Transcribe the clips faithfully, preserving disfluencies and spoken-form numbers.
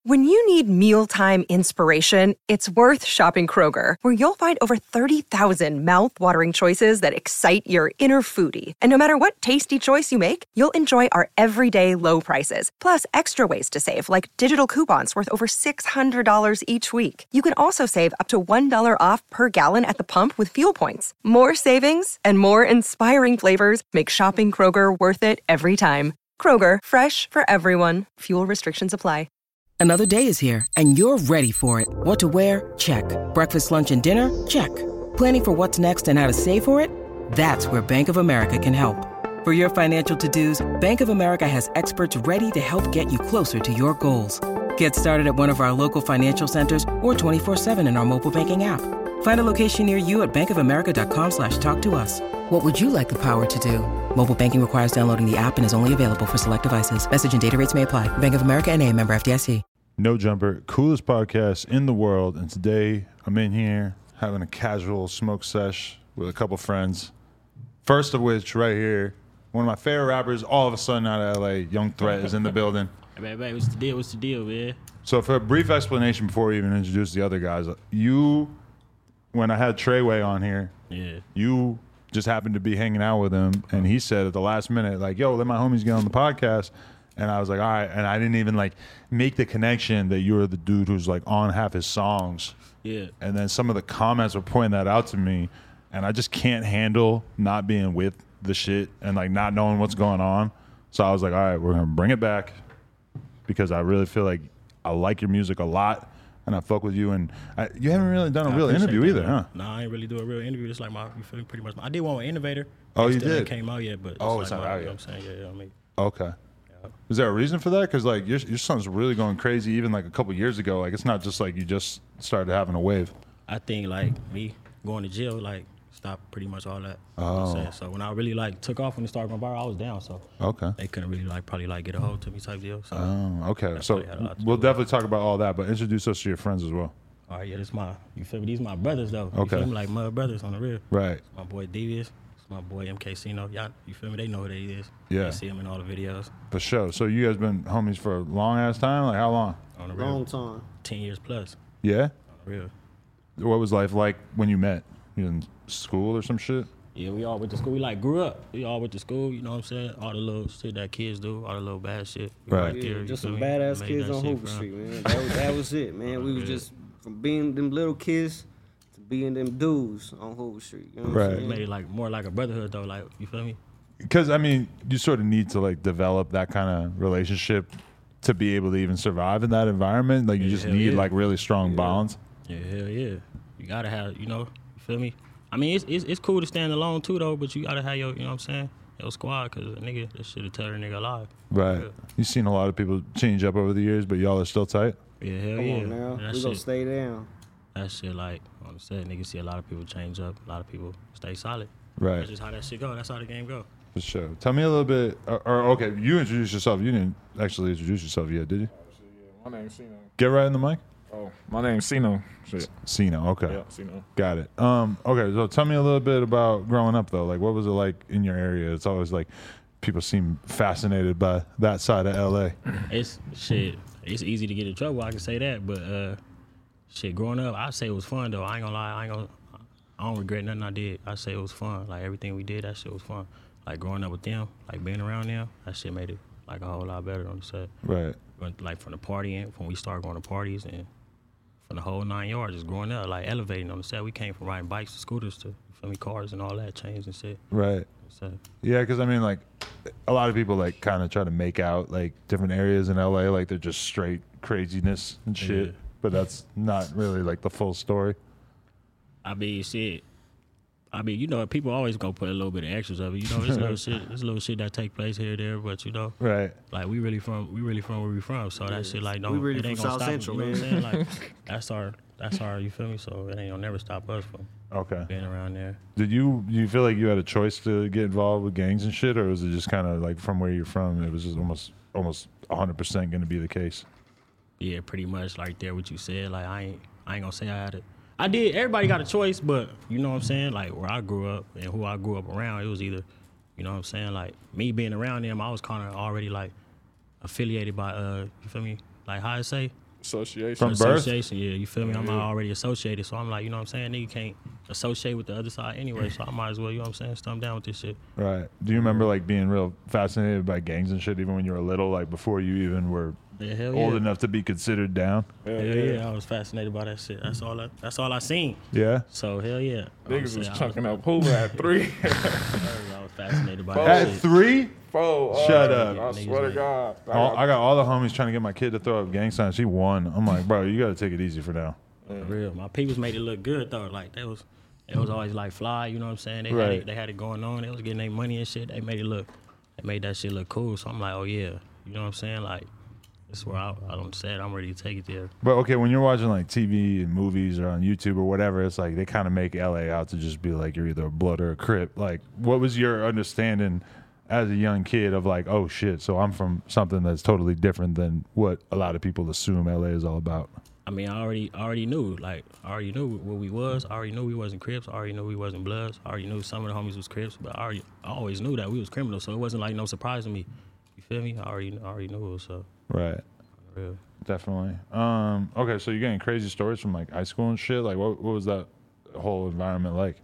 When you need mealtime inspiration, it's worth shopping Kroger, where you'll find over thirty thousand mouth-watering choices that excite your inner foodie. And no matter what tasty choice you make, you'll enjoy our everyday low prices, plus extra ways to save, like digital coupons worth over six hundred dollars each week. You can also save up to one dollar off per gallon at the pump with fuel points. More savings and more inspiring flavors make shopping Kroger worth it every time. Kroger, fresh for everyone. Fuel restrictions apply. Another day is here, and you're ready for it. What to wear? Check. Breakfast, lunch, and dinner? Check. Planning for what's next and how to save for it? That's where Bank of America can help. For your financial to-dos, Bank of America has experts ready to help get you closer to your goals. Get started at one of our local financial centers or twenty-four seven in our mobile banking app. Find a location near you at bankofamerica.com slash talk to us. What would you like the power to do? Mobile banking requires downloading the app and is only available for select devices. Message and data rates may apply. Bank of America N A, member F D I C. No Jumper, coolest podcast in the world. And today I'm in here having a casual smoke sesh with a couple friends. First of which, right here, one of my favorite rappers, all of a sudden out of L A, Young Threat is in the building. Hey, man, man, what's the deal? What's the deal, man? So for a brief explanation before we even introduce the other guys, you, when I had Treyway on here, yeah, you just happened to be hanging out with him, and he said at the last minute, like, yo, let my homies get on the podcast. And I was like, all right. And I didn't even like make the connection that you were the dude who's like on half his songs. Yeah. And then some of the comments were pointing that out to me. And I just can't handle not being with the shit and like not knowing what's going on. So I was like, all right, we're going to bring it back because I really feel like I like your music a lot. And I fuck with you. And I, you haven't really done a real interview that, either, man. huh? No, I ain't really do a real interview. It's like my, you feel me, pretty much. I did one with Innovator. Oh, it you still did? Ain't came out yet, but Oh, it's, it's like not my, out you know yet. what I'm saying? Yeah, yeah, I mean. Okay. Is there a reason for that? Because like your your son's really going crazy. Even like a couple years ago, like it's not just like you just started having a wave. I think like me going to jail like stopped pretty much all that. You know what I'm Oh. saying? So when I really like took off when it started my bar, I was down. So Okay. they couldn't really like probably like get a hold to me type deal. So Oh, okay. That So probably had a lot to we'll do with definitely talk about all that, but introduce us to your friends as well. all right, yeah, this my you feel me? These my brothers though. You Okay. feel me? Like mud brothers on the real. Right. My boy Devious. It's my boy M K Cino. Y'all, you feel me? They know who they is. Yeah. You see him in all the videos. For sure. So you guys been homies for a long ass time? Like how long? On the real. Long time. Ten years plus. Yeah? On the real. What was life like when you met? You in school or some shit? Yeah, we all went to school. We like grew up. We all went to school. You know what I'm saying? All the little shit that kids do. All the little bad shit. We Right. Yeah, there, you just feel some me? badass Made kids that on shit Hoover from- Street, man. That was, that was it, man. We was Yeah. just from being them little kids to being them dudes on Hoover Street. You know what Right. I'm We saying? made it like more like a brotherhood though. Like you feel me? Because I mean, you sort of need to like develop that kind of relationship to be able to even survive in that environment. Like you Yeah, just hell need yeah. like really strong bonds. Yeah, hell yeah. You gotta have, you know, you feel me? I mean, it's it's, it's cool to stand alone too though, but you gotta have your, you know what I'm saying, your squad, cause a nigga, that shit'll tell a nigga alive. Right. Yeah. You've seen a lot of people change up over the years, but y'all are still tight. Yeah, hell Come yeah. on now. That We gonna shit, stay down. that shit like, on the set, niggas see a lot of people change up, a lot of people stay solid. Right. That's just how that shit go. That's how the game go. For sure. Tell me a little bit, or, or okay, you introduced yourself. You didn't actually introduce yourself yet, did you? My name's Sino. Get right in the mic. Oh, my name's Sino. Shit. Sino. Okay. Yeah, Sino. Got it. Um. Okay. So tell me a little bit about growing up, though. Like, what was it like in your area? It's always like people seem fascinated by that side of L A. It's shit. It's easy to get in trouble. I can say that, but uh, shit. Growing up, I say it was fun though. I ain't gonna lie. I ain't gonna. I don't regret nothing I did. I say it was fun. Like everything we did, that shit was fun. Like growing up with them, like being around them, that shit made it like a whole lot better on the set. Right. But, like from the partying, when we started going to parties and from the whole nine yards, just growing up, like elevating on the set. We came from riding bikes to scooters to, you feel me, cars and all that, chains and shit. Right. So, Yeah, because I mean, like, a lot of people like kind of try to make out like different areas in L A like they're just straight craziness and shit, Yeah. but that's not really like the full story. I mean, shit. I mean, you know, people always gonna put a little bit of extras of it. You know, it's little shit. It's little shit that take place here or there, but you know, Right. like we really from we really from where we from. So that shit like don't We really it ain't from gonna South stop Central, us. You know what I'm man. saying? Like that's our that's our you feel me? So it ain't gonna never stop us from Okay. being around there. Did you you feel like you had a choice to get involved with gangs and shit, or was it just kind of like from where you're from, it was just almost almost one hundred percent going to be the case? Yeah, pretty much like there what you said. Like I ain't I ain't gonna say I had it. I did. Everybody got a choice, but you know what I'm saying? Like where I grew up and who I grew up around, it was either, you know what I'm saying? Like me being around them, I was kind of already like affiliated by, uh, you feel me? Like how I say, Association. From birth? Association, yeah, you feel me? I'm Yeah. already associated, so I'm like, you know what I'm saying? Nigga can't associate with the other side anyway, so I might as well, you know what I'm saying, stump down with this shit. Right. Do you remember like being real fascinated by gangs and shit, even when you were little, like before you even were Yeah, hell old yeah. enough to be considered down? Hell Hell yeah. yeah, I was fascinated by that shit. That's all I, that's all I seen. Yeah. So hell yeah. Niggas I'm was saying, chunking up Hoover at three. I was, I was fascinated by At that At shit. three? Four. Shut uh, up. I Niggas swear to like- God. I All, got- I got all the homies trying to get my kid to throw up gang signs. She won. I'm like, bro, you got to take it easy for now. For real. My peoples made it look good though. Like they was they was always like fly, you know what I'm saying? They had Right. it, they had it going on. They was getting their money and shit. They made it look they made that shit look cool. So I'm like, oh yeah. You know what I'm saying? Like this is where I I don't said I'm ready to take it there. But okay, when you're watching like T V and movies or on YouTube or whatever, it's like they kind of make L A out to just be like you're either a blood or a Crip. Like, what was your understanding as a young kid of like, oh shit, so I'm from something that's totally different than what a lot of people assume L A is all about? I mean, I already I already knew, like, I already knew what we was. I already knew we wasn't Crips. I already knew we wasn't Bloods. I already knew some of the homies was Crips, but I already I always knew that we was criminals, so it wasn't like no surprise to me. You feel me? I already I already knew it, so Right. for real. Definitely. Um, okay, so you're getting crazy stories from like high school and shit. Like, what what was that whole environment like?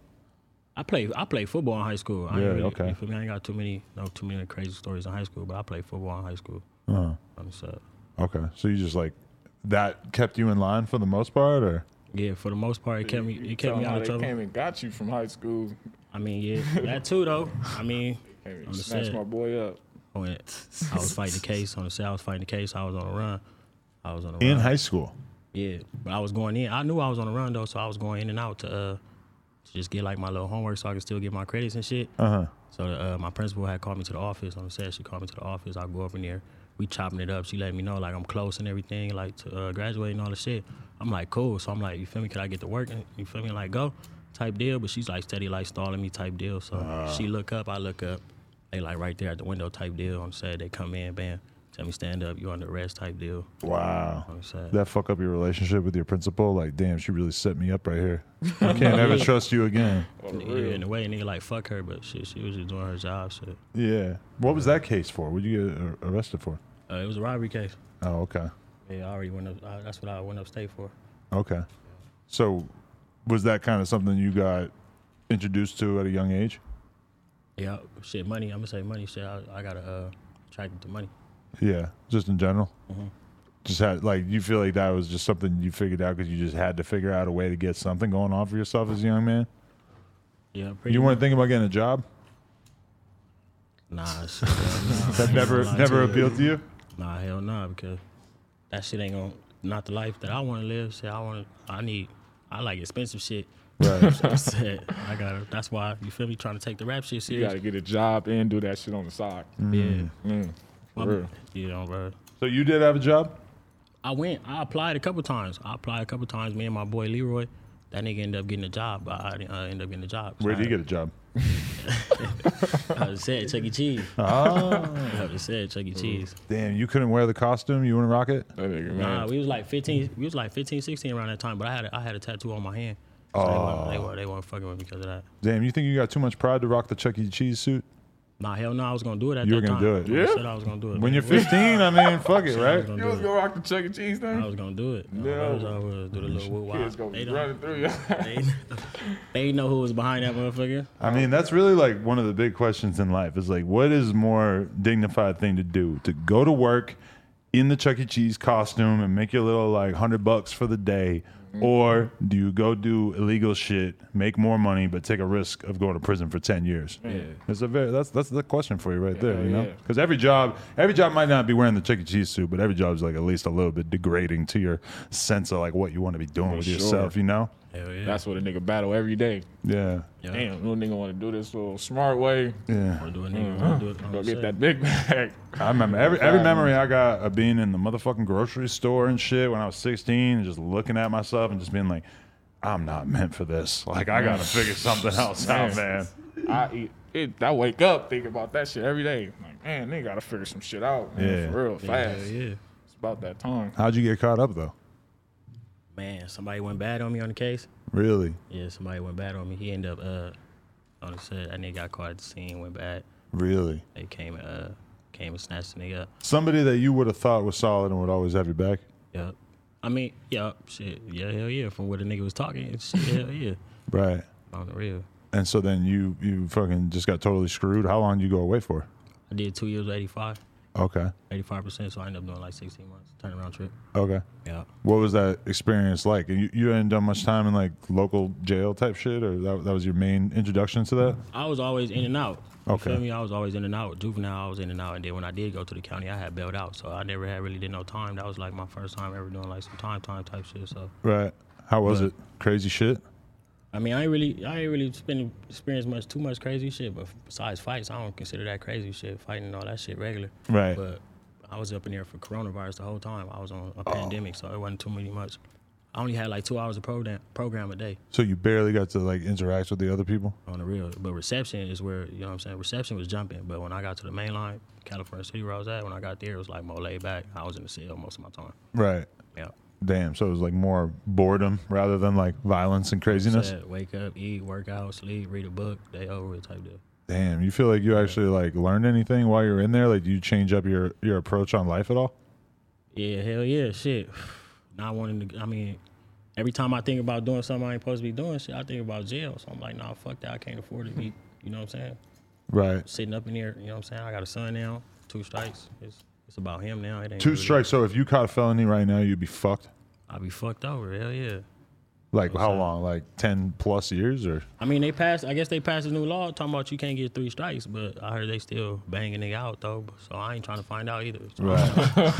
I played I played football in high school. I ain't Yeah, really, okay. You feel me? I ain't got too many no too many crazy stories in high school, but I played football in high school. Uh, On the side. okay, so you just like that kept you in line for the most part, or Yeah, for the most part, it kept me You it tell kept me them out how of they trouble. came and got you from high school. I mean, yeah, that too though. I mean, Came and On the snatched set. my boy up. when I was fighting the case on the set, I was fighting the case. I was on a run. I was on a in run. high school? Yeah, but I was going in. I knew I was on the run though, so I was going in and out to uh to just get like my little homework so I could still get my credits and shit. Uh huh. So uh, my principal had called me to the office on the set. She called me to the office. I go up in there. We chopping it up. She let me know like I'm close and everything, like to uh, graduate and all the shit. I'm like cool. So I'm like, you feel me? Could I get to work? And you feel me? Like go type deal. But she's like steady like stalling me type deal. So she look up. I look up. They like right there at the window type deal on the set. They come in, bam, tell me stand up. You under arrest type deal. Wow. On the set. That fuck up your relationship with your principal? Like, damn, she really set me up right here. I can't ever trust you again. Oh, Yeah, real. in a way, nigga like fuck her, but shit, she was just doing her job. Shit. Yeah. What was that case for? What'd you get uh, arrested for? Uh, it was a robbery case. Oh, okay. Yeah, I already went up. I, that's what I went upstate for. Okay. So, was that kind of something you got introduced to at a young age? Yeah, shit, money. I'm gonna say money. Shit, I, I gotta uh, attracted to money. Yeah, just in general. Mm-hmm. Just had like you feel like that was just something you figured out because you just had to figure out a way to get something going on for yourself as a young man. Yeah, pretty. You weren't thinking about getting a job? Nah, shit, hell nah. That never Lie never to you. appealed to you? Nah, hell nah, because that shit ain't gonna not the life that I want to live. Shit, I want. I need. I like expensive shit. Right. I said I gotta. That's why you feel me trying to take the rap shit You serious. gotta get a job and do that shit on the side. Yeah, Mm, My- for real. you know, bro. So you did have a job? I went. I applied a couple times. I applied a couple times. Me and my boy Leroy. That nigga ended up getting a job, but I didn't uh, end up getting a job. So Where did I- you get a job? I just said Chuck E. Cheese. Oh, I just said Chuck E. Cheese. damn! You couldn't wear the costume. You wouldn't rock it. That nigga, Nah, man. we was like fifteen. We was like fifteen, sixteen around that time. But I had a, I had a tattoo on my hand. So they, weren't, they, weren't, they weren't fucking with me because of that. Damn! You think you got too much pride to rock the Chuck E. Cheese suit? Nah, hell no, I was gonna do it at You were that gonna time. do it. I Yeah? said I was gonna do it. When you're man. fifteen, I mean, fuck it, I was right? gonna You do was it. gonna rock the Chuck E. Cheese I thing? was gonna do it. Yeah. I was gonna do the little woo Kids wow. gonna They be running don't. through you. They, they know who was behind that motherfucker. I mean, that's really like one of the big questions in life is like, what is more dignified thing to do? To go to work in the Chuck E. Cheese costume and make your little like hundred bucks for the day, or do you go do illegal shit, make more money, but take a risk of going to prison for ten years? Yeah. It's a very that's that's the question for you right there, you know? yeah. Because every job, every job might not be wearing the Chuck E. Cheese suit, but every job is like at least a little bit degrading to your sense of like what you want to be doing For with sure. yourself, you know? Hell yeah. That's what a nigga battle every day. Yeah, yeah. Damn, little nigga want to do this little smart way. yeah. Wanna do a nigga, wanna do it on Go the get set. that big bag. I remember every every memory I got of being in the motherfucking grocery store and shit when I was sixteen and just looking at myself and just being like, I'm not meant for this. Like I gotta figure something else out, man. I eat it. I wake up thinking about that shit every day. Like, man, nigga gotta figure some shit out. Man, Yeah. for real, Yeah, fast. hell yeah. It's about that time. How'd you get caught up though? Man, somebody went bad on me on the case. Really? Yeah, somebody went bad on me. He ended up uh on the set. That nigga got caught at the scene, went bad. Really? They came and uh came and snatched the nigga up. Somebody that you would have thought was solid and would always have your back? Yup. I mean, yeah, shit, yeah, hell yeah. From what the nigga was talking, shit, hell yeah. Right. On the real. And so then you you fucking just got totally screwed. How long did you go away for? I did two years with eighty-five. Okay. eighty-five percent, so I ended up doing like sixteen months. Turnaround trip. Okay. Yeah. What was that experience like? You, you hadn't done much time in like local jail type shit, or that, that was your main introduction to that? I was always in and out. You Okay. feel me? I was always in and out. Juvenile, I was in and out. And then when I did go to the county, I had bailed out. So I never had really did no time. That was like my first time ever doing like some time time type shit. So Right. How was But- it? Crazy shit? I mean, I ain't really, I ain't really spend experience much, too much crazy shit. But besides fights, I don't consider that crazy shit. Fighting and all that shit regular. Right. But I was up in there for coronavirus the whole time. I was on a pandemic, so it wasn't too many much. I only had like two hours of program program a day So you barely got to like interact with the other people? on the real. But reception is where, you know what I'm saying, reception was jumping. But when I got to the main line, California City where I was at, when I got there, it was like more laid back. I was in the cell most of my time. Right. Yeah. Damn. So it was like more boredom rather than like violence and craziness? Said, wake up, eat, work out, sleep, read a book, day over with type deal. Damn. You feel like you actually like learned anything while you were in there? Like, do you change up your, your approach on life at all? Yeah, hell yeah, shit. Not wanting to, I mean, every time I think about doing something I ain't supposed to be doing, shit, I think about jail. So I'm like, nah, fuck that. I can't afford to be, you know what I'm saying? Right. Sitting up in here, you know what I'm saying? I got a son now, two strikes. It's it's about him now. It ain't Two really- strikes. So if you caught a felony right now, you'd be fucked. I'll be fucked over. Hell yeah. Like how saying? long? Like ten plus years or? I mean, they passed. I guess they passed a new law talking about you can't get three strikes, but I heard they still banging nigga out though. So I ain't trying to find out either. So Right.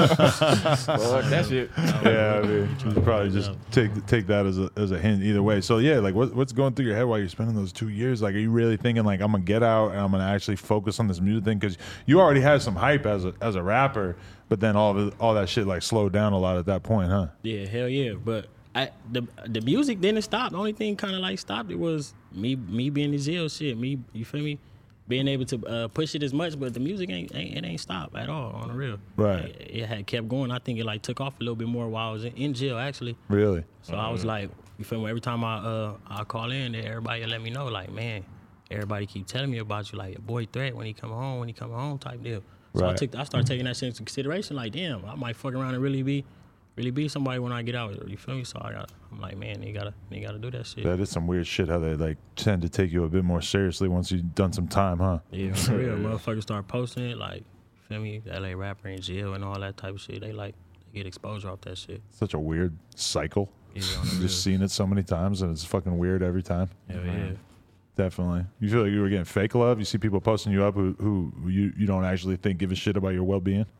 Fuck that shit. Yeah, I mean, you should probably just take take that as a as a hint either way. So yeah, like what what's going through your head while you're spending those two years? Like, are you really thinking like I'm gonna get out and I'm gonna actually focus on this music thing? Because you already had some hype as a as a rapper, but then all of it, all that shit like slowed down a lot at that point, huh? Yeah, hell yeah. But I, the the music didn't stop. The only thing kind of like stopped it was me me being in jail shit. Me, you feel me? Being able to uh, push it as much, but the music ain't, ain't it ain't stopped at all on the real. Right. It, it had kept going. I think it like took off a little bit more while I was in, in jail actually. Really? So I was like, you feel me? Every time I uh I call in, there everybody let me know like, man, everybody keep telling me about you, like your boy Threat when he come home, when he come home type deal. So I Right. took I started taking that shit into consideration. Like, damn, I might fuck around and really be, really be somebody when I get out. You feel me? So I got, I'm like, man, they gotta, they gotta do that shit. That is some weird shit. How they like tend to take you a bit more seriously once you've done some time, huh? Yeah, for real. Motherfuckers start posting it, like, you feel me? The L A rapper in jail and all that type of shit. They like, they get exposure off that shit. Such a weird cycle. Yeah, on the real. Just seen it so many times and it's fucking weird every time. Hell yeah. Definitely. You feel like you were getting fake love? You see people posting you up who, who you, you don't actually think give a shit about your well being?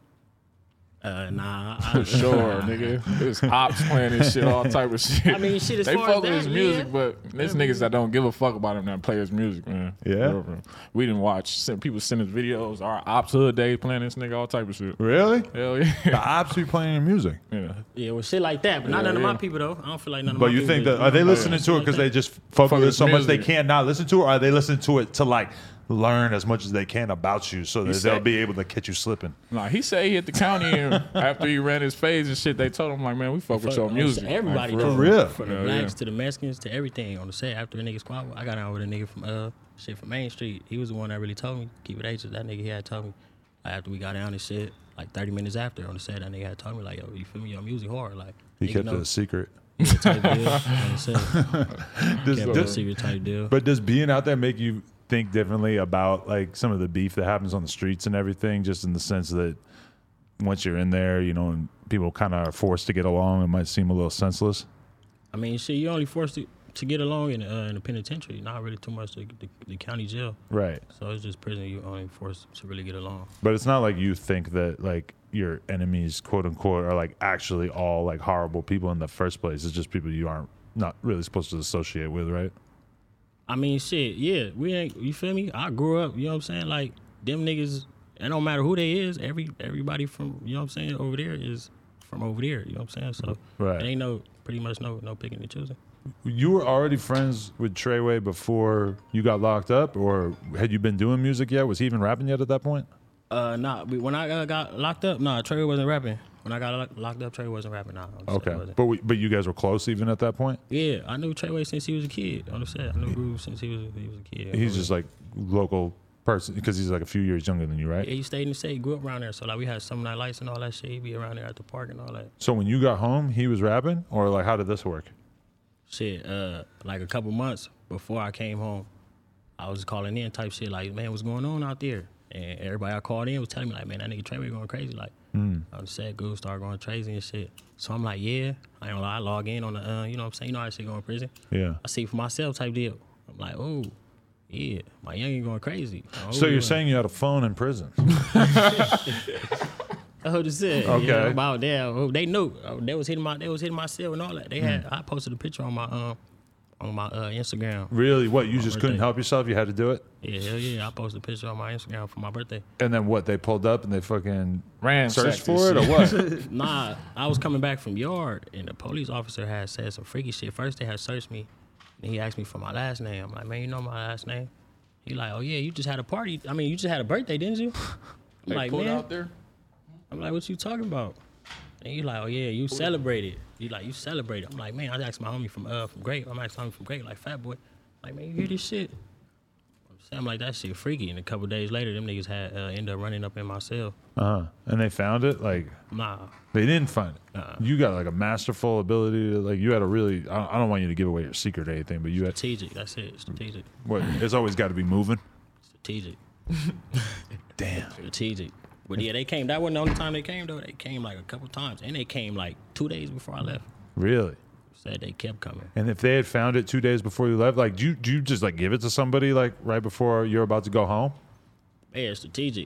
Uh, nah. I, For sure, nigga. There's ops playing this shit, all type of shit. I mean, shit, as they far fuck as with his that, music, yeah. but there's niggas that don't give a fuck about him that play his music, man. Yeah? We didn't watch. Send, people send us videos. Our ops hood day playing this nigga, all type of shit. Really? Hell The yeah. ops be playing your music. yeah. Yeah, well, shit like that, but not Yeah, none of yeah. my people though. I don't feel like none of But my you people. think is that, are they doing listening shit to it like because that. they just fuck Fuck with it with so much they music. can't not listen to it? Or are they listening to it to like learn as much as they can about you so that said- they'll be able to catch you slipping? Nah, he said he hit the county and after he ran his phase and shit, they told him like, man, we fuck with Fuck, your I'm music. saying everybody Like, does. For real? From the Hell blacks yeah. to the Mexicans to everything on the set. After the nigga squad, I got out with a nigga from uh shit from Main Street. He was the one that really told me keep it H's. That nigga he had told me like, after we got down and shit, like thirty minutes after on the set, that nigga had told me like, yo, you feel me? Your music hard, like He nigga kept know- it a secret. type deal. on the set. Does- Kept it a does- secret type deal. But does being out there make you think differently about like some of the beef that happens on the streets and everything? Just in the sense that once you're in there, you know, and people kind of are forced to get along, it might seem a little senseless. I mean, shit, you only forced to, to get along in uh, in the penitentiary, not really too much the, the, the county jail. Right. So it's just prison. You only forced to really get along. But it's not like you think that like your enemies, quote unquote, are like actually all like horrible people in the first place. It's just people you aren't not really supposed to associate with, right? I mean, shit, yeah, we ain't. You feel me? I grew up. You know what I'm saying? Like them niggas. It don't matter who they is. Every everybody from you know what I'm saying over there is from over there. You know what I'm saying? So Right. it ain't no pretty much no no picking and choosing. You were already friends with Treyway before you got locked up, or had you been doing music yet? Was he even rapping yet at that point? Uh, nah. we- When I uh, got locked up, nah, Trey wasn't rapping. When I got lo- locked up, Trey wasn't rapping. Nah. on the set, Okay, wasn't. but we, but you guys were close even at that point. Yeah, I knew Treyway since he was a kid on the set. I knew Groove since he was he was a kid. He's just like local person because he's like a few years younger than you, right? Yeah, he stayed in the state, grew up around there. So like we had some night lights and all that shit. He'd be around there at the park and all that. So when you got home, he was rapping, or like how did this work? Shit, uh, like a couple months before I came home, I was calling in type shit like, man, what's going on out there? And everybody I called in was telling me like, man, that nigga Treyway going crazy. Like, Mm. I was sad, Goose started going crazy and shit. So I'm like, yeah, I ain't gonna lie, I log in on the, uh, you know what I'm saying? You know how that shit going to prison? Yeah. I see for myself type deal. I'm like, oh, yeah, my youngin' going crazy. Oh, So you're yeah. saying you had a phone in prison? I heard it said. Okay. Yeah, about that. Oh, they knew. Oh, they was hitting my. They was hitting my cell and all that. They had. I posted a picture on my um, on my uh, Instagram. Really? What? You just birthday. couldn't help yourself? You had to do it? Yeah, hell yeah. I posted a picture on my Instagram for my birthday. And then what? They pulled up and they fucking Ransacked searched this for it, or what? Nah, I was coming back from yard and the police officer had said some freaky shit. First they had searched me, and he asked me for my last name. I'm like, man, you know my last name? He like, oh yeah, you just had a party. I mean, you just had a birthday, didn't you? I'm They like, pulled man. out there. I'm like, what you talking about? And he like, oh yeah, you celebrated. He like, you celebrated. I'm like, man, I asked my homie from uh from Great. I'm asking my homie from Great, like Fat Boy. Like, man, you hear this shit? I'm saying, I'm like, that shit freaky. And a couple days later, them niggas had uh, ended up running up in my cell. Uh-huh. And they found it? Like, Nah, they didn't find it. Uh-uh. You got like a masterful ability to, like, you had a really, I don't, I don't want you to give away your secret or anything, but you had, strategic. That's it. Strategic. what, it's always got to be moving. Strategic. Damn. Strategic. But yeah, they came. That wasn't the only time they came though. They came like a couple times, and they came like two days before I left. Really? Said they kept coming. And if they had found it two days before you left, like, do you, do you just like give it to somebody like right before you're about to go home? Yeah, strategic.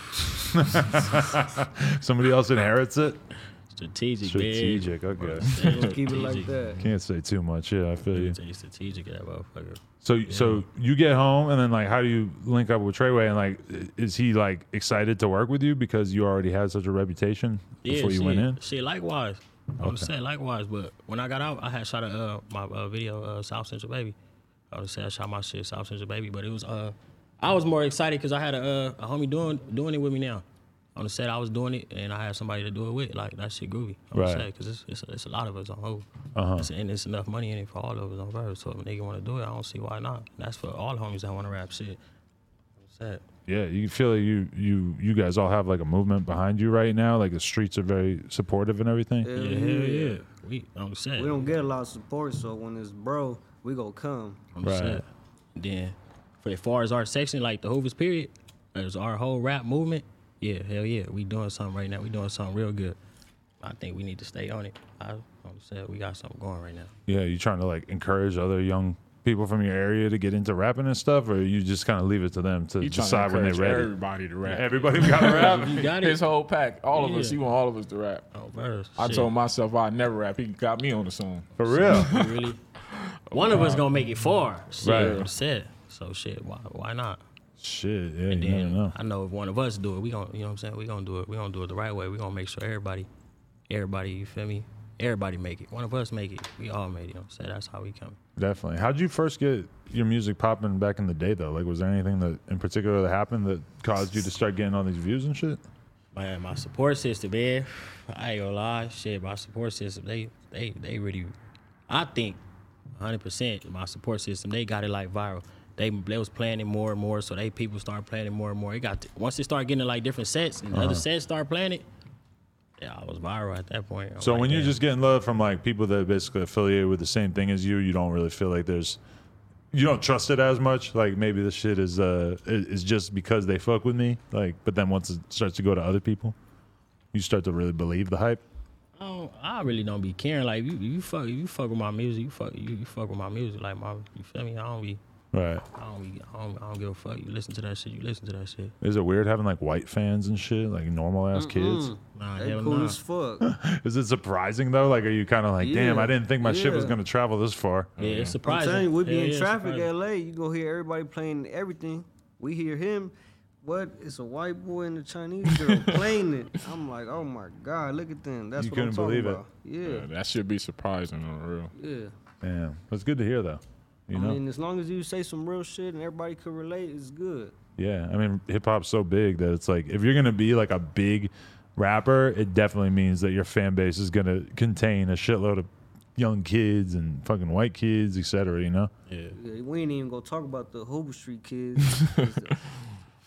Somebody else inherits it? Strategic. Strategic, okay. Man. Keep it like that. Can't say too much. Yeah, I feel you. Say strategic, that motherfucker. So, so you get home, and then like, how do you link up with Treyway? And like, is he like excited to work with you because you already had such a reputation Yeah, before you shit, went in? Shit, likewise. I was Okay. saying likewise, but when I got out, I had shot a uh, my uh, video, uh, South Central Baby. I was saying I shot my shit, South Central Baby, but it was uh, I was more excited because I had a uh, a homie doing doing it with me now. On the set, I was doing it, and I had somebody to do it with. Like, that shit groovy. On Right. the set, because it's, it's, it's a lot of us on hold. Uh-huh. It's- and it's enough money in it for all of us on verse. So if a nigga want to do it, I don't see why not. And that's for all homies that want to rap shit. On the set. Yeah, you feel like you you you guys all have like a movement behind you right now. Like the streets are very supportive and everything. Hell Yeah, hell yeah. We on the set. We don't get a lot of support, so when it's bro, we go come. on the Right. set. Then, for as far as our section, like the Hoovers period, as our whole rap movement, yeah, hell yeah, we doing something right now. We doing something real good. I think we need to stay on it. I on the set, we got something going right now. Yeah, you trying to like encourage other young people from your area to get into rapping and stuff, or you just kind of leave it to them to He trying to decide when they're encourage ready? everybody to rap. Everybody got to rap. You got it. His whole pack, all of us. Yeah. He want all of us to rap. Oh, verse. I Shit. told myself I'd never rap. He got me on the song. For real. You really. One of us gonna make it far. Shit, Right. on the set. So shit, why why not? Shit, yeah, And you never then know. I know if one of us do it, we gon' you know what I'm saying, we gonna do it. We gonna do it the right way. We gonna make sure everybody, everybody, you feel me? Everybody make it. One of us make it. We all made it. You know what I'm saying? That's how we come. Definitely. How'd you first get your music popping back in the day, though? Like, was there anything that in particular that happened that caused you to start getting all these views and shit? Man, my support system, man. I ain't gonna lie, shit. My support system, they, they, they really. I think, one hundred percent, my support system, they got it like viral. They, they was playing it more and more, so they people start playing it more and more. It got to, once they start getting like different sets and Uh-huh. other sets start playing it. Yeah, I was viral at that point. I'm So like, when you're damn. just getting love from like people that are basically affiliated with the same thing as you, you don't really feel like there's, you don't trust it as much. Like maybe this shit is uh is is just because they fuck with me. Like, but then once it starts to go to other people, you start to really believe the hype. I, don't, I really don't be caring. Like you, you fuck, you fuck with my music. You fuck, you, you fuck with my music. Like my, you feel me? I don't be, Right. I don't be, I don't, I don't give a fuck. You listen to that shit. You listen to that shit. Is it weird having like white fans and shit, like normal ass kids? Nah, They hell cool nah. as fuck. Is it surprising though? Like, are you kind of like, damn, Yeah. I didn't think my shit was Yeah. gonna travel this far? Yeah, it's I'm surprising. telling you, we be Yeah, in yeah, traffic, surprising. L A. You go hear everybody playing everything. We hear him. What? It's a white boy and a Chinese girl playing it. I'm like, oh my god, look at them. That's You what I'm couldn't talking believe it. about. Yeah, Yeah, that should be surprising on the real. yeah. Damn, that's good to hear though. You I know? mean, as long as you say some real shit and everybody could relate, it's good. Yeah, I mean, hip hop's so big that it's like if you're gonna be like a big rapper, it definitely means that your fan base is gonna contain a shitload of young kids and fucking white kids, et cetera. You know? Yeah. Yeah, we ain't even gonna talk about the Hoover Street kids.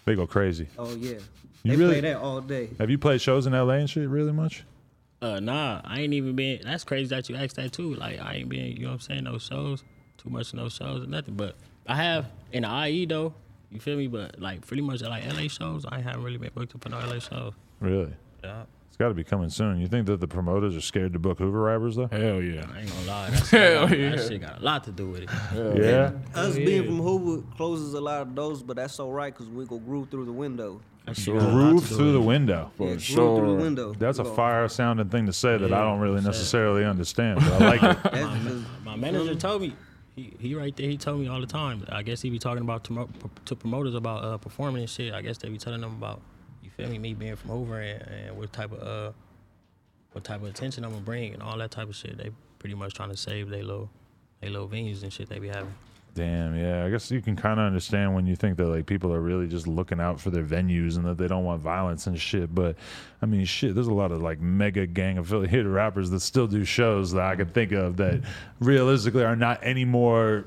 They go crazy. Oh yeah, You they really- play that all day. Have you played shows in L A and shit really much? Uh, nah, I ain't even been. That's crazy that you asked that too. Like, I ain't been, you know what I'm saying, no shows, too much of no shows or nothing. But I have in the I E though, you feel me? But like, pretty much like L A shows, I haven't really been booked up for no L A shows. Really? Yeah. It's got to be coming soon. You think that the promoters are scared to book Hoover rappers though? Hell yeah. I ain't gonna lie. That's, Hell that, yeah. that shit got a lot to do with it. Yeah. Us being from Hoover closes a lot of doors, but that's all right because we go groove through the window. That shit got a lot Groove to do through the with it. window. Yeah, For groove sure. through the window. That's a We go- fire sounding thing to say that I Yeah, don't really sad. necessarily understand, but I like it. That's because My manager told me, he, he right there, he told me all the time. I guess he be talking about to, mo- to promoters about uh, performing and shit. I guess they be telling them about, you feel me, me being from Hoover and, and what type of uh, what type of attention I'm gonna bring and all that type of shit. They pretty much trying to save they little, they little venues and shit they be having. Damn, yeah. I guess you can kind of understand when you think that like people are really just looking out for their venues and that they don't want violence and shit. But I mean, shit, there's a lot of like mega gang affiliated rappers that still do shows that I could think of that realistically are not any more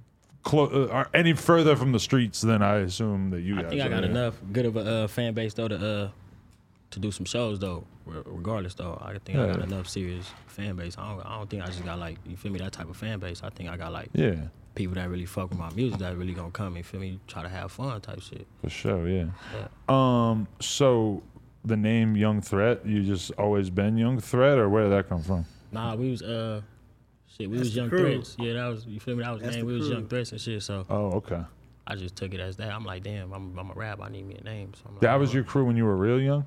clo- uh, are any further from the streets than I assume that you guys I think I are. got enough good of a uh, fan base though to uh, to do some shows though. re- Regardless though, I think I got Yeah. enough serious fan base. I don't, I don't think I just got like, you feel me, that type of fan base. I think I got like Yeah, people that really fuck with my music that really gonna come and feel me, try to have fun type shit. for sure. Yeah. Yeah. Um. So the name Young Threat, you just always been Young Threat, or where did that come from? Nah, we was uh, shit, we That's was the Young crew. Threats. Yeah, that was, you feel me, that was the That's name. the We was crew. Young Threats and shit. So Oh, okay. I just took it as that. I'm like, damn, I'm, I'm a rap. I need me a name. So I'm like, That you was know your what? crew when you were real young,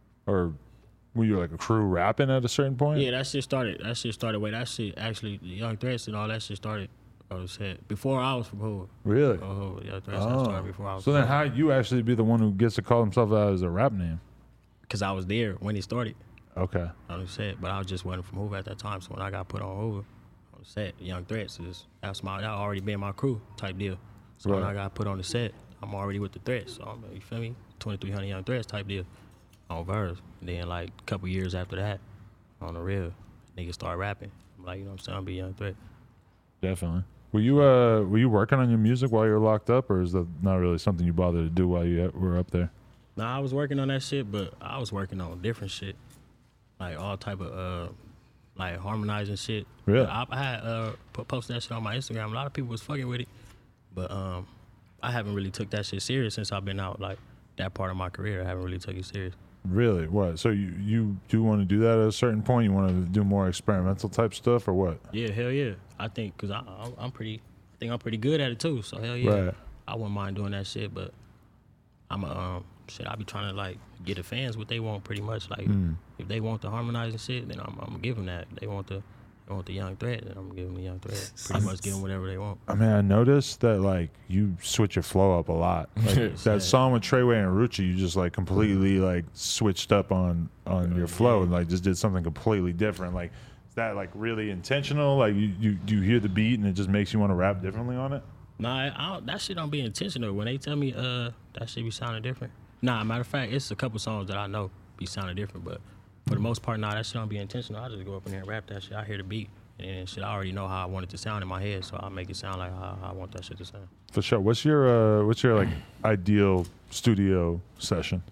or were you like a crew rapping at a certain point? Yeah, that shit started. That shit started. Wait, that shit actually, the Young Threats and all that shit started. I was said before I was from Hoover. Really? Oh, Hoover, Young Threats. I Oh. started before I was. So from then, how you actually be the one who gets to call himself out as a rap name? Because I was there when it started. Okay. On the set, but I just wasn't from Hoover at that time. So when I got put on Hoover, on the set, Young Threats is that's my that already been my crew type deal. So when Right. I got put on the set, I'm already with the Threats. So I'm, you feel me? twenty-three hundred Young Threats type deal on Verse. And then like a couple years after that, on the real, niggas start rapping. I'm like, you know what I'm saying? I'll be Young Threat. Definitely. Were you uh were you working on your music while you were locked up, or is that not really something you bothered to do while you were up there? Nah, I was working on that shit, but I was working on different shit, like all type of uh, like harmonizing shit. Really? I, I had uh po- posted that shit on my Instagram. A lot of people was fucking with it, but um, I haven't really took that shit serious since I've been out. Like that part of my career, I haven't really took it serious. Really? What? So you you do want to do that at a certain point? You want to do more experimental type stuff, or what? Yeah, hell yeah. I think because I, I I'm pretty, I think I'm pretty good at it too. So hell yeah, Right. I wouldn't mind doing that shit. But I'm a um shit. I be trying to like get the fans what they want pretty much. Like Mm. if they want the harmonizing shit, then I'm, I'm gonna give them that. They want the they want the Young Threat, then I'm gonna give them the Young Threat. Pretty much give them whatever they want. I mean, I noticed that like you switch your flow up a lot. Like that song with Treyway and Rucci, you just like completely like switched up on on your flow and like just did something completely different. Like is that like really intentional? Like you you do you hear the beat and it just makes you want to rap differently on it? Nah, I I don't, that shit don't be intentional. When they tell me uh that shit be sounding different. Nah, matter of fact, it's a couple songs that I know be sounding different, but for the most part, nah, that shit don't be intentional. I just go up in there and rap that shit. I hear the beat and then shit. I already know how I want it to sound in my head, so I make it sound like how, how I want that shit to sound. For sure. What's your uh what's your like ideal studio session?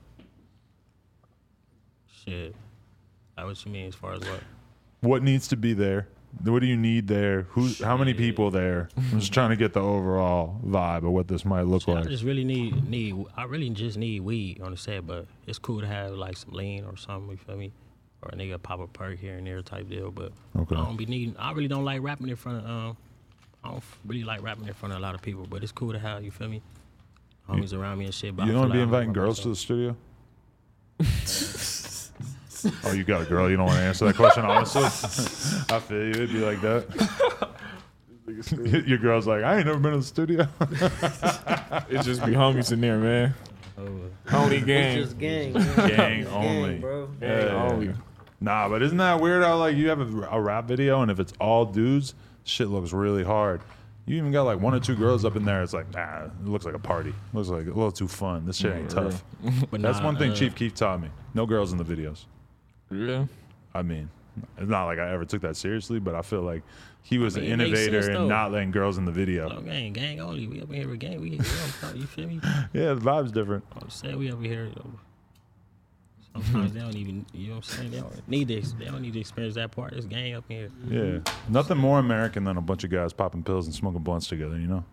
Shit, like what you mean as far as what? What needs to be there? What do you need there? Who? How many Shit. people there? I'm just trying to get the overall vibe of what this might look Shit, like. I just really need need. I really just need weed on the set, but it's cool to have like some lean or something. You feel me? Or a nigga pop a perk here and there type deal. But Okay. I don't be needing. I really don't like rapping in front of. Um, I don't f- really like rapping in front of a lot of people, but it's cool to have. You feel me? Homies around me and shit. But You I don't feel want to be like I'm inviting by girls to myself. the studio? Oh, you got a girl. You don't want to answer that question honestly. I feel you. It'd be like that. Your girl's like, I ain't never been in the studio. It just be homies in there, man. Oh, Homie It's gang. just gang, man. Gang It's only. gang, bro. Gang Yeah. only. Nah, but isn't that weird how like you have a, a rap video and if it's all dudes, shit looks really hard. You even got like one or two girls up in there. It's like, nah, it looks like a party. Looks like a little too fun. This shit ain't tough. but That's nah, one thing uh, Chief Keef taught me. No girls in the videos. Yeah. I mean, It's not like I ever took that seriously, but I feel like he was I mean, an it makes innovator sense, in though. not letting girls in the video. Oh, gang, gang only. We up in here with gang. We, you, know, you feel me? Yeah, the vibe's different. I'm saying we over here. Sometimes they don't even, you know what I'm saying? They don't need this. They don't need to experience that part. This gang up here. Yeah, nothing more American than a bunch of guys popping pills and smoking blunts together. You know.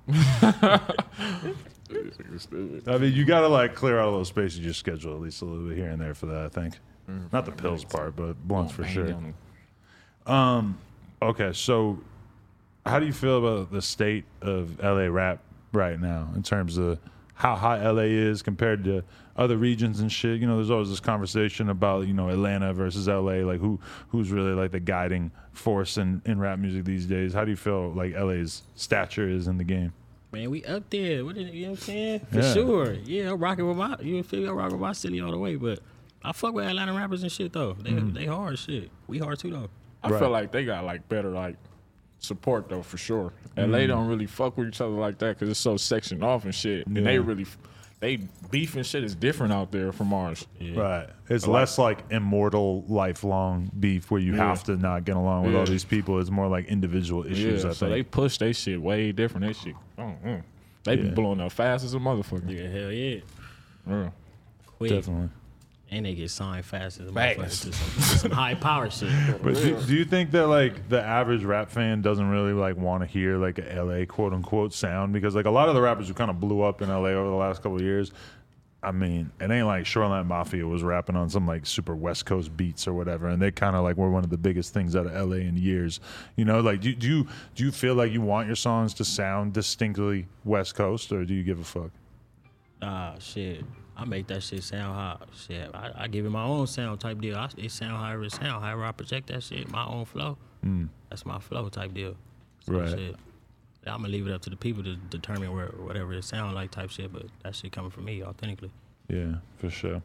I mean, you gotta like clear out a little space in your schedule, at least a little bit here and there for that. I think, not the pills part, but blunts for sure. Um, okay, so how do you feel about the state of L A rap right now in terms of how hot L A is compared to other regions and shit? You know, there's always this conversation about, you know, Atlanta versus L A, like who who's really like the guiding force in, in rap music these days. How do you feel like L A's stature is in the game? Man, we up there. What is, you know what I'm saying? For Yeah. sure. Yeah, I'm rocking with my, you feel me? I'm rocking with my city all the way, but I fuck with Atlanta rappers and shit, though. They Mm-hmm. they hard shit. We hard, too, though. I Right. feel like they got like better like support though for sure. And they don't really fuck with each other like that because it's so sectioned off and shit. And they Yeah. really, they beef and shit is different out there from ours. Right. It's But like- less like immortal, lifelong beef where you Yeah. have to not get along with all Yeah. these people. It's more like individual issues, Yeah, I so they think. push they shit way different. They shit, oh, mm. they be Yeah. blowing up fast as a motherfucker. Yeah, hell yeah. Yeah. Quick. Definitely. And they get signed fast as a Facts. motherfucker to some, to some high power shit. But do, do you think that like the average rap fan doesn't really like want to hear like a L A quote unquote sound? Because like a lot of the rappers who kind of blew up in L A over the last couple of years, I mean, it ain't like Shoreline Mafia was rapping on some like super West Coast beats or whatever, and they kind of like were one of the biggest things out of L A in years. You know, like do, do you do you feel like you want your songs to sound distinctly West Coast, or do you give a fuck? Ah, shit. I make that shit sound hot. Shit, I, I give it my own sound type deal. I, it sound however it sound, however I project that shit, my own flow. Mm. That's my flow type deal. So Right. Shit, I'm gonna leave it up to the people to determine where whatever it sound like type shit. But that shit coming from me authentically. Yeah, for sure.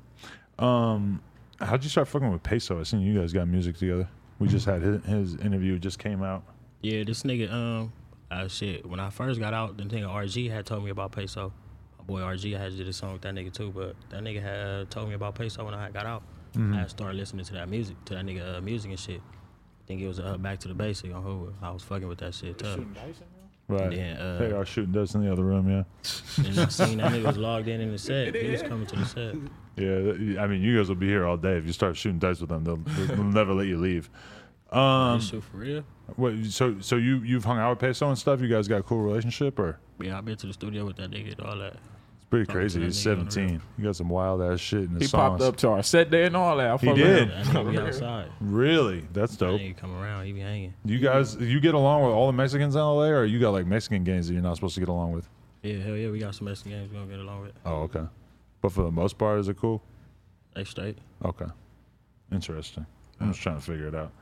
Um, how'd you start fucking with Peso? I seen you guys got music together. We just had his, his interview just came out. Yeah, this nigga, um, uh, shit. When I first got out, the nigga R G had told me about Peso. My boy R G had did a song with that nigga too, but that nigga had uh, told me about Peso when I got out. Mm-hmm. I had started listening to that music, to that nigga uh, music and shit. I think it was uh, Back to the Basic on Hoover. I was fucking with that shit too. Right. then, uh, they are shooting dust in the other room, yeah. And I seen that nigga was logged in in the set. He was coming to the set. Yeah, th- I mean, you guys will be here all day. If you start shooting dice with them, they'll, they'll never let you leave. Um, You shoot for real? what, so so you, you've hung out with Peso and stuff? You guys got a cool relationship? Or Yeah, I been to the studio with that nigga and all that. it's pretty Talking crazy. to that He's nigga on the seventeen. You got some wild-ass shit in the He songs. popped up to our set day and all that. I He fuck with did. him. That nigga be outside. Really? That's That dope. nigga come around, he be hanging. You guys, you get along with all the Mexicans in L A, or you got like Mexican gangs that you're not supposed to get along with? Yeah, hell yeah, we got some Mexican games we gonna get along with. Oh, okay. But for the most part, is it cool? They straight. Okay. Interesting. I'm just trying to figure it out.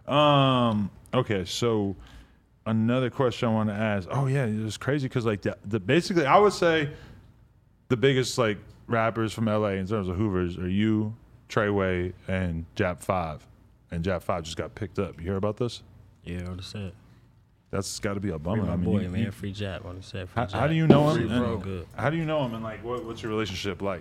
Um, okay, so another question I want to ask. Oh yeah, it was crazy because like the, the basically I would say the biggest like rappers from L A in terms of Hoovers are you, Treyway, and Jap Five. And Jap Five just got picked up. You hear about this? Yeah, on the set. That's got to be a Free bummer. my I mean, boy, you- man, you- free Jap on the set. Free how, Jap. how do you know Free him? bro, And good. how do you know him? And like, what, what's your relationship like?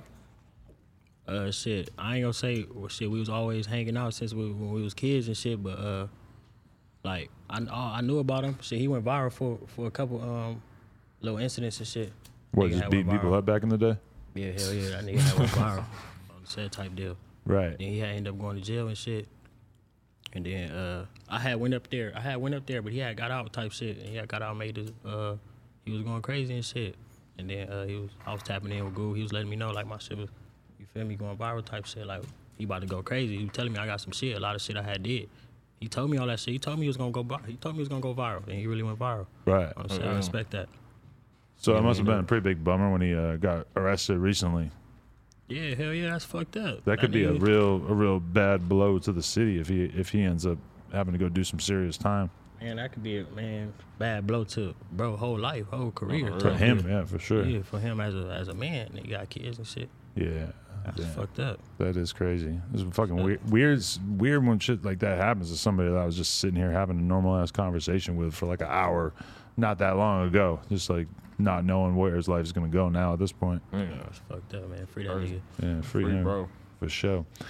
Uh, shit, I ain't gonna say well, shit. We was always hanging out since we when we was kids and shit. But uh, like I I knew about him. Shit, he went viral for for a couple um little incidents and shit. What, Nigga just had beating went people viral. up back in the day? Yeah, hell yeah, that nigga had went viral on the set type deal. Right. Then he had ended up going to jail and shit. And then uh, I had went up there. I had went up there, but he had got out type shit. And he had got out, made his. Uh, he was going crazy and shit. And then uh, he was. I was tapping in with Google. He was letting me know like my shit was. You feel me? Going viral type shit. Like he about to go crazy. He was telling me I got some shit. A lot of shit I had did. He told me all that shit. He told me he was gonna go. vi- He told me he was gonna go viral, and he really went viral. Right. On the set. yeah. I respect that. So Yeah, it must have man, been a pretty big bummer when he uh, got arrested recently. Yeah, hell yeah, that's fucked up. That could be a nigga- real a real bad blow to the city if he if he ends up having to go do some serious time. Man, that could be a man bad blow to bro whole life, whole career. For type him, deal. yeah, for sure. Yeah, for him as a as a man, he got kids and shit. Yeah. That's Yeah. fucked up. That is crazy. It's fucking weird. Weird, weird when shit like that happens to somebody that I was just sitting here having a normal ass conversation with for like an hour, not that long ago. Just like not knowing where his life is gonna go now at this point. Yeah, it's fucked up, man. Free that Crazy. nigga. Yeah, free, Free him bro. for sure.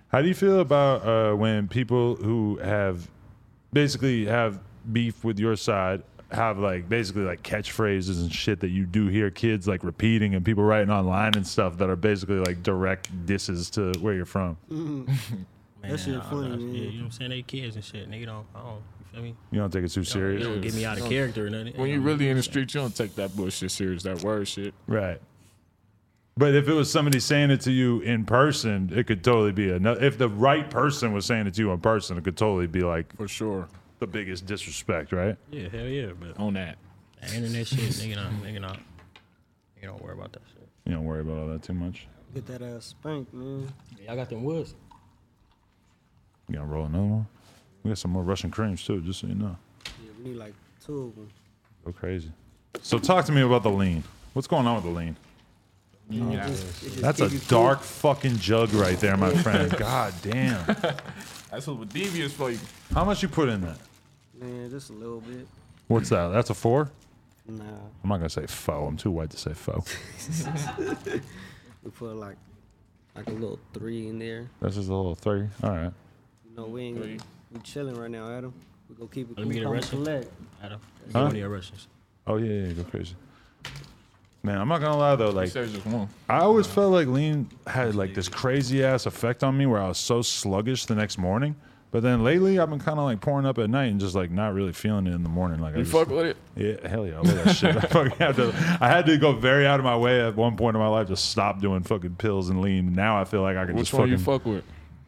How do you feel about uh, when people who have basically have beef with your side have like basically like catchphrases and shit that you do hear kids like repeating and people writing online and stuff that are basically like direct disses to where you're from? Mm-hmm. Man, That shit I- funny, I- man. Yeah, you know what I'm saying? They kids and shit. Nigga don't, I don't, you feel me? You don't take it too It serious, don't get me out of character or nothing. When you really in the street, you don't take that bullshit serious. That word shit. right? But if it was somebody saying it to you in person, it could totally be another. If the right person was saying it to you in person, it could totally be like For sure. the biggest disrespect, right? Yeah, hell yeah. But On that. that internet shit, nigga not, nigga not, nigga don't worry about that shit. You don't worry about all that too much. Get that ass spanked, man. Yeah, I got them woods. You gonna roll another one? We got some more Russian creams too, just so you know. Yeah, we need like two of them. Go crazy. So talk to me about the lean. What's going on with the lean? Yeah. Just- it just That's a give you dark fucking jug right there, my friend. God damn. That's what devious for you. How much you put in that? food. Man, just a little bit. What's that? That's a four? Nah, I'm not gonna say foe. I'm too white to say foe. we put like like a little three in there. This is a little three. All right. You know, we ain't Three. we chilling right now, Adam. We go keep it. Let me get a cool, calm, Russian. collect. Adam, get Huh? one of your Russians. Oh yeah, yeah, go crazy. Man, I'm not gonna lie though, He like said just one. I always felt like lean had like this crazy ass effect on me where I was so sluggish the next morning. But then lately I've been kind of like pouring up at night and just like not really feeling it in the morning. Like I You just, fuck with it? yeah, hell yeah, I love that shit. I fucking had to, I had to go very out of my way at one point in my life to stop doing fucking pills and lean. Now I feel like I can Which just one fucking you fuck with?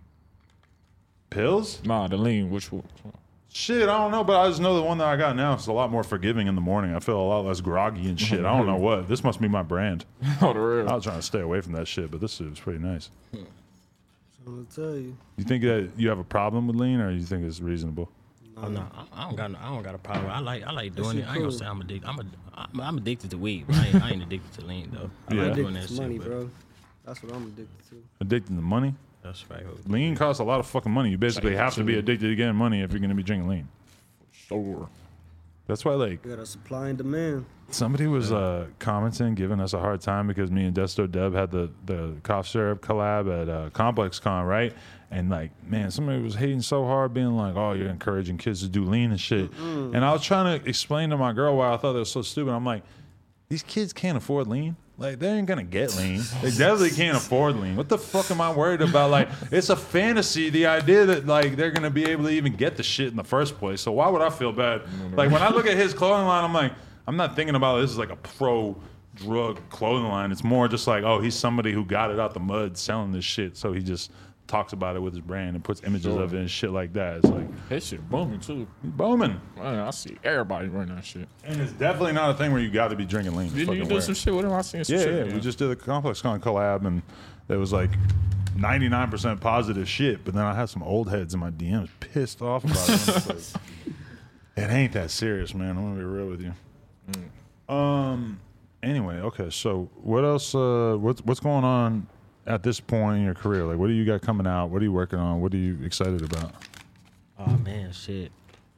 pills. Nah, the lean. Which one? Shit, I don't know, but I just know the one that I got now is a lot more forgiving in the morning. I feel a lot less groggy and shit. I don't know what. This must be my brand. Oh, the real. I was trying to stay away from that shit, but this shit was pretty nice. I'm gonna tell you. You think that you have a problem with lean, or you think it's reasonable? Oh no, I, I don't got no, I don't got a problem. I like I like doing shit it. I ain't gonna cool. say I'm addicted. I'm a, I'm, I'm addicted to weed, but I ain't, I ain't addicted to lean though. I Yeah. like doing Addicted that to money, shit, but bro. That's what I'm addicted to. Addicted to money? that's right. Lean costs a lot of fucking money. You basically have to be addicted to getting money if you're gonna be drinking lean. Sure. That's why, like, We got a supply and demand. somebody was uh, commenting, giving us a hard time because me and Desto Dub had the, the cough syrup collab at uh, Complex Con, right? And like, man, somebody was hating so hard, being like, "Oh, you're encouraging kids to do lean and shit." Mm-mm. And I was trying to explain to my girl why I thought that was so stupid. I'm like, these kids can't afford lean. Like, they ain't gonna get lean. They definitely can't afford lean. What the fuck am I worried about? Like, it's a fantasy, the idea that like they're gonna be able to even get the shit in the first place. So why would I feel bad? Like when I look at his clothing line, I'm like, I'm not thinking about this as like a pro drug clothing line. It's more just like, oh, he's somebody who got it out the mud selling this shit. So he just talks about it with his brand and puts images Sure. of it and shit like that. It's like, That shit booming too. Bowman. Man, I see everybody running that shit. And it's definitely not a thing where you got to be drinking lean. to Didn't you fucking do wear some it. shit with him? I seen some Yeah, shit. yeah. We just did a Complex Con collab, and it was like ninety-nine percent positive shit. But then I had some old heads in my D Ms pissed off about it. I'm just like, it ain't that serious, man. I'm gonna be real with you. Mm. Um. Anyway, okay. So what else? Uh, what's what's going on at this point in your career? Like, what do you got coming out? What are you working on? What are you excited about? Oh man, shit.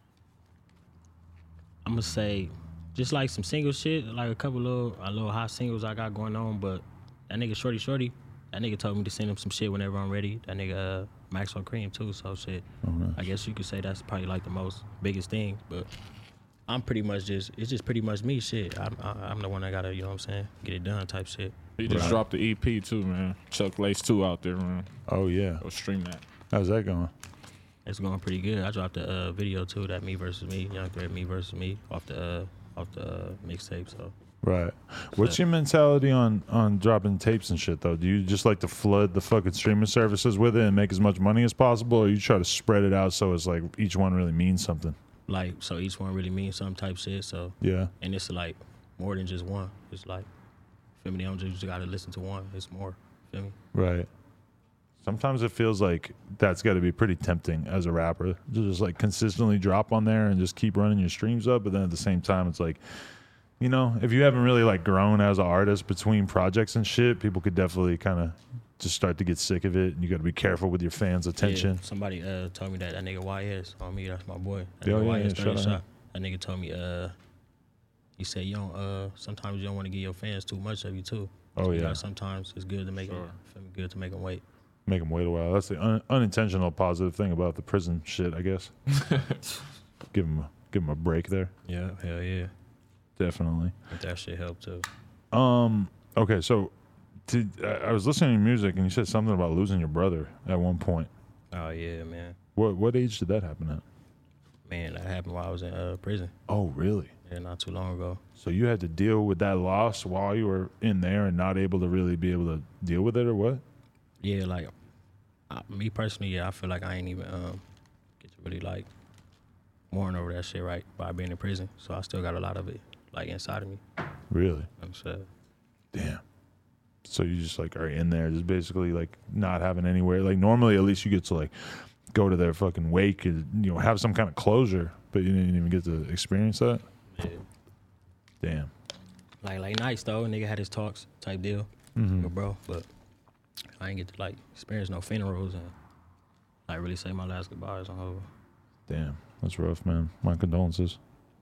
I'm gonna say, just like some single shit, like a couple little, a little hot singles I got going on. But that nigga Shorty Shorty, that nigga told me to send him some shit whenever I'm ready. That nigga uh, Maxwell Cream too. So shit, Oh, nice. I guess you could say that's probably like the most biggest thing. But I'm pretty much just, it's just pretty much me. Shit, I'm, I, I'm the one that gotta, you know what I'm saying, get it done type shit. He just Right. dropped the E P too, man. Chuck Lace two out there, man. Oh yeah. Go stream that. How's that going? It's going pretty good. I dropped a uh, video too, that Me Versus Me, Young Threat Me Versus Me, off the uh, off the uh, mixtape. So Right. What's your mentality on on dropping tapes and shit though? Do you just like to flood the fucking streaming services with it and make as much money as possible, or you try to spread it out so it's like each one really means something? like, so each one really means some type shit. So Yeah. and it's like more than just one. It's like, feel me? I don't just gotta listen to one. It's more. Feel me? Right. Sometimes it feels like that's got to be pretty tempting as a rapper to just like consistently drop on there and just keep running your streams up. But then at the same time, it's like, you know, if you haven't really like grown as an artist between projects and shit, people could definitely kind of just start to get sick of it. And you got to be careful with your fans' attention. Yeah, somebody uh, told me that that nigga Y S on me. That's my boy. That Yo, nigga yeah, Y S yeah, thirty shout out. shot. That nigga told me. Uh, he said you don't. Uh, sometimes you don't want to give your fans too much of you too. Oh, So, you yeah. know, sometimes it's good to make Sure. them. Feel me? Good to make them wait. Make them wait a while. That's the un- unintentional positive thing about the prison shit, I guess. give them, a, give them a break there. Yeah, hell yeah. Definitely. That shit helped too. Um. Okay, so did, I I was listening to music, and you said something about losing your brother at one point. Oh yeah, man. What what age did that happen at? Man, that happened while I was in uh, prison. Oh, really? Yeah, not too long ago. So you had to deal with that loss while you were in there and not able to really be able to deal with it, or what? Yeah, like I, me personally, yeah, I feel like I ain't even um get to really like mourn over that shit right by being in prison. So I still got a lot of it like inside of me. Really? I'm sad. Damn. So you just like are in there, just basically like not having anywhere. Like normally, at least you get to like go to their fucking wake and you know have some kind of closure, but you didn't even get to experience that. Yeah. Damn. Like like nice though, nigga had his talks type deal, Mm-hmm. with bro, but I ain't get to like experience no funerals and like really say my last goodbyes on over. Damn, that's rough, man. My condolences.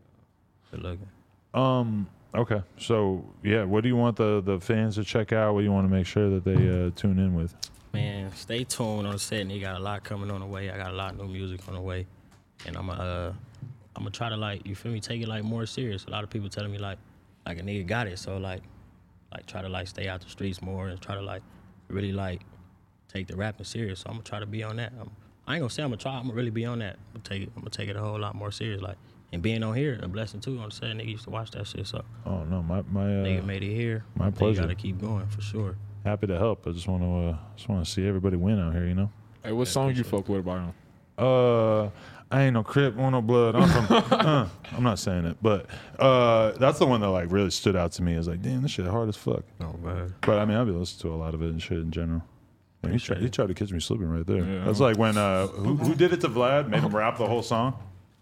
Good looking. Um. Okay. So yeah, what do you want the the fans to check out? What do you want to make sure that they uh, tune in with? Man, stay tuned on the set. And he got a lot coming on the way. I got a lot of new music on the way, and I'm uh, I'm gonna try to like you feel me, take it like more serious. A lot of people telling me like, like a nigga got it, so like, like try to like stay out the streets more and try to like really like take the rapping serious. So I'm gonna try to be on that. I'm, I ain't gonna say I'm gonna try. I'm gonna really be on that. I'm gonna take it. I'm gonna take it a whole lot more serious. Like and being on here, a blessing too. On the set, nigga used to watch that shit. So Oh no, my my uh, nigga made it here. my They pleasure. gotta keep going for sure. happy to help. I just want to uh, just want to see everybody win out here, you know. Hey, what song you fuck with about him? Uh, I ain't no Crip, want no blood. I'm from. uh, I'm not saying it, but uh, that's the one that like really stood out to me. Is like, damn, this shit hard as fuck. Oh man. But I mean, I've been listening to a lot of it and shit in general. Man, he tried, he tried to catch me slipping right there. Yeah. That's like when uh, who, who did it to Vlad? Made him rap the whole song.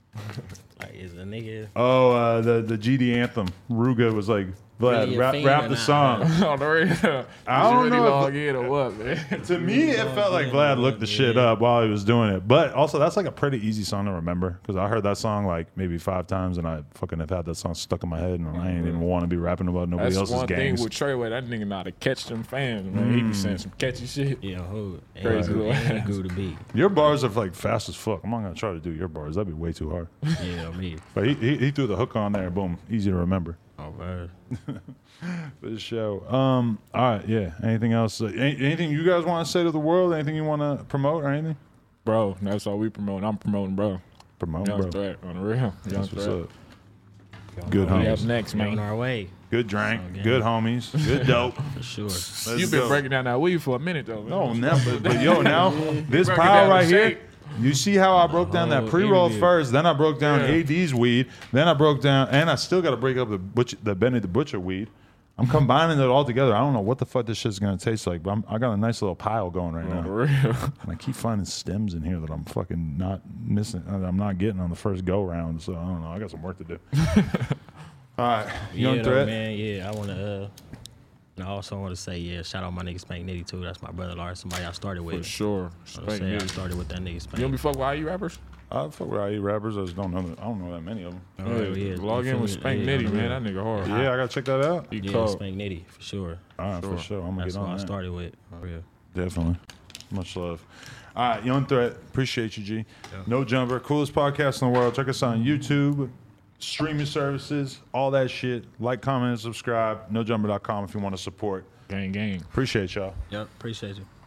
Like is a nigga. Oh, uh, the the G D anthem. Ruga was like, Vlad, Really a rap, fiend rap or the not? song. On the radio. I don't Did you know really if- log in or what, man? To me, it felt like Vlad looked the shit up while he was doing it. But also, that's like a pretty easy song to remember because I heard that song like maybe five times and I fucking have had that song stuck in my head and I ain't even want to be rapping about nobody That's else's one gangs. thing with Treyway. That nigga know how to catch them fans, man. He be saying some catchy shit. Yeah, who? Crazy little And ass. good to be. Your bars are like fast as fuck. I'm not gonna try to do your bars. That'd be way too hard. Yeah, me. But he, he, he threw the hook on there. Boom, easy to remember. Oh man. For the show. Um. All right. Yeah. Anything else? Uh, any, anything you guys want to say to the world? Anything you want to promote or anything? Bro, that's all we promote. I'm promoting, bro. Promote, Young bro. Threat on the real. Young That's what's Threat. up. Good We homies. up next, We on man. our way Good drink. Okay. Good homies. Good dope. for sure. Let's You've been go. breaking down that weed for a minute, though. Man. No, never. But yo, now this Break it pile down right to here. shape. You see how I broke down that whole pre-roll interview. first, then I broke down Yeah. A D's weed, then I broke down, and I still got to break up the butcher, the Benny the Butcher weed. I'm combining it all together. I don't know what the fuck this shit's gonna taste like, but I'm, I got a nice little pile going right On the now, real. and I keep finding stems in here that I'm fucking not missing. I'm not getting on the first go round, so I don't know. I got some work to do. All right, Young Yeah, though, Threat. man. Yeah, I wanna. Uh, and I also want to say, yeah, shout out my nigga Spank Nitty too. That's my brother Lars, somebody I started with. For sure. I'm Spank saying I niggas. started with that nigga You Spank. don't be fuck with I E rappers? I fuck with I E rappers. I just don't know. That, I don't know that many of them. Oh, Yeah, log you in feel with me? Spank Yeah, Nitty, yeah. man. That nigga hard. Yeah, I gotta check that out. He Yeah, cold. Spank Nitty for sure. All right, Sure. for sure. I'm gonna That's get what on I that. started with. For real. Definitely. Much love. All right, Young Threat. Appreciate you, G. No Jumper. Coolest podcast in the world. Check us out on YouTube, streaming services, all that shit. Like, comment, and subscribe. no jumper dot com if you want to support. Gang, gang. Appreciate y'all. Yep, appreciate you.